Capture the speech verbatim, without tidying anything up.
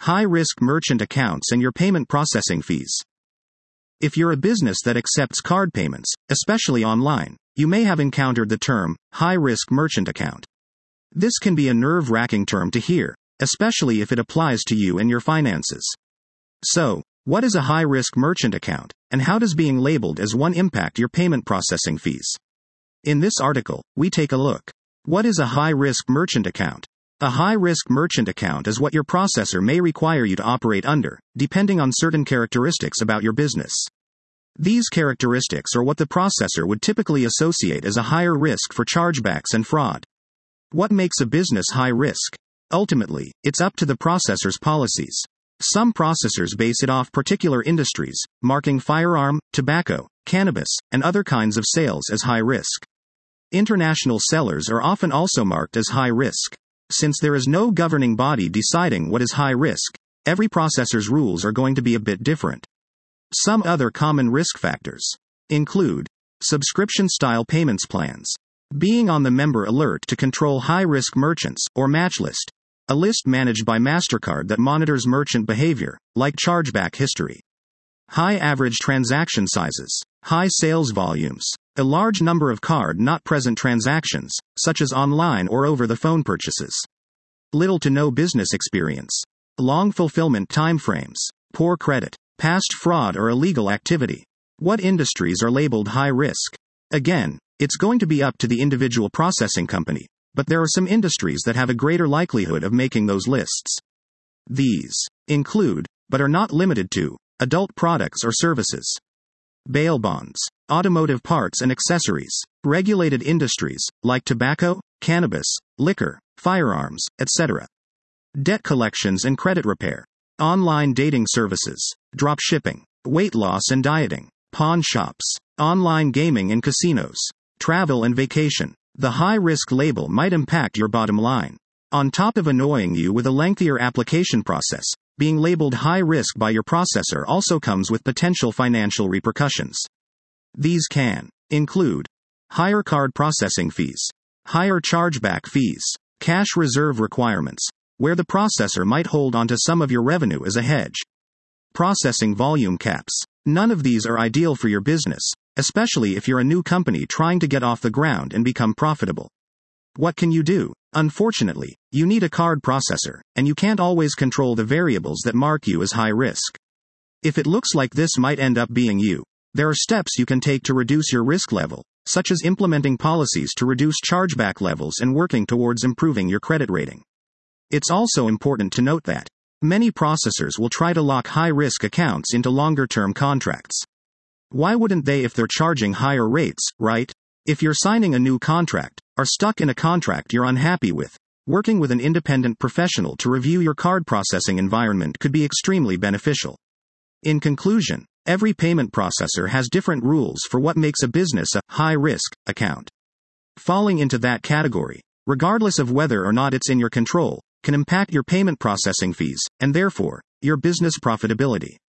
High-risk merchant accounts and your payment processing fees. If you're a business that accepts card payments, especially online, you may have encountered the term high-risk merchant account. This can be a nerve-wracking term to hear, especially if it applies to you and your finances. So, what is a high-risk merchant account, and how does being labeled as one impact your payment processing fees? In this article, we take a look. What is a high-risk merchant account? A high-risk merchant account is what your processor may require you to operate under, depending on certain characteristics about your business. These characteristics are what the processor would typically associate as a higher risk for chargebacks and fraud. What makes a business high risk? Ultimately, it's up to the processor's policies. Some processors base it off particular industries, marking firearm, tobacco, cannabis, and other kinds of sales as high risk. International sellers are often also marked as high risk. Since there is no governing body deciding what is high risk, every processor's rules are going to be a bit different. Some other common risk factors include subscription-style payments plans, being on the member alert to control high-risk merchants, or match list, a list managed by MasterCard that monitors merchant behavior, like chargeback history. High average transaction sizes, high sales volumes, a large number of card-not-present transactions, such as online or over-the-phone purchases. Little to no business experience, long fulfillment timeframes, poor credit, past fraud or illegal activity. What industries are labeled high risk? Again, it's going to be up to the individual processing company, but there are some industries that have a greater likelihood of making those lists. These include, but are not limited to, adult products or services, bail bonds, automotive parts and accessories, regulated industries, like tobacco, cannabis, liquor, firearms, et cetera, debt collections and credit repair, online dating services, drop shipping, weight loss and dieting, pawn shops, online gaming and casinos, travel and vacation. The high-risk label might impact your bottom line. On top of annoying you with a lengthier application process, being labeled high risk by your processor also comes with potential financial repercussions. These can include higher card processing fees, higher chargeback fees, cash reserve requirements, where the processor might hold onto some of your revenue as a hedge, processing volume caps. None of these are ideal for your business, especially if you're a new company trying to get off the ground and become profitable. What can you do? Unfortunately, you need a card processor, and you can't always control the variables that mark you as high risk. If it looks like this might end up being you, there are steps you can take to reduce your risk level, such as implementing policies to reduce chargeback levels and working towards improving your credit rating. It's also important to note that many processors will try to lock high-risk accounts into longer-term contracts. Why wouldn't they if they're charging higher rates, right? If you're signing a new contract, are stuck in a contract you're unhappy with, working with an independent professional to review your card processing environment could be extremely beneficial. In conclusion, every payment processor has different rules for what makes a business a high-risk account. Falling into that category, regardless of whether or not it's in your control, can impact your payment processing fees, and therefore, your business profitability.